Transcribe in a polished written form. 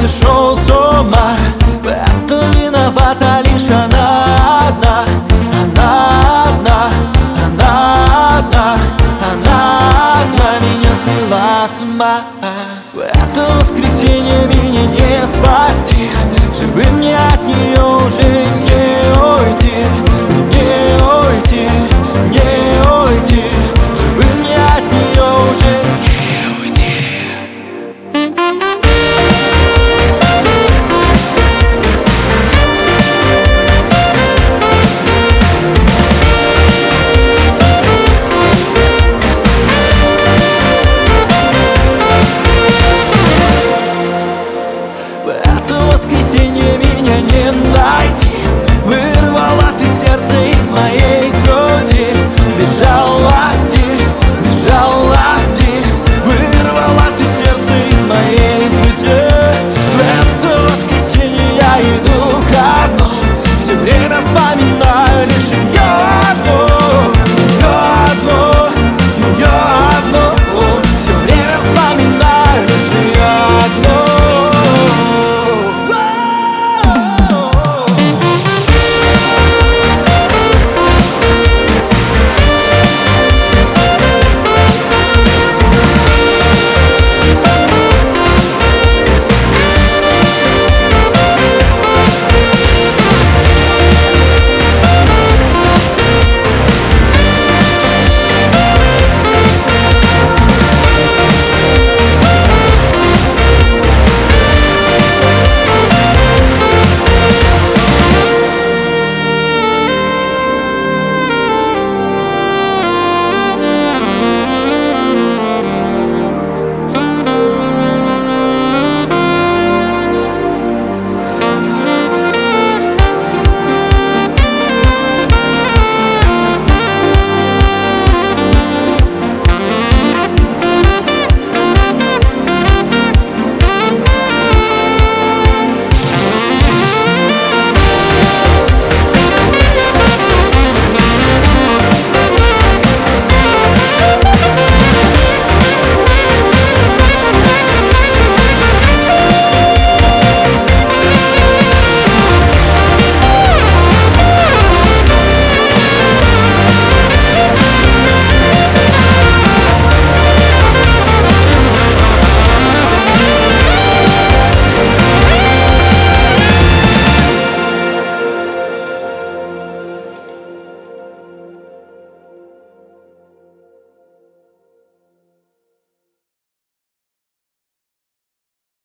сошел с ума. В этом виновата лишь она одна. Она одна, она одна, она одна меня свела с ума. В это воскресенье меня не спасти, живым мне от нее уже не уйти, не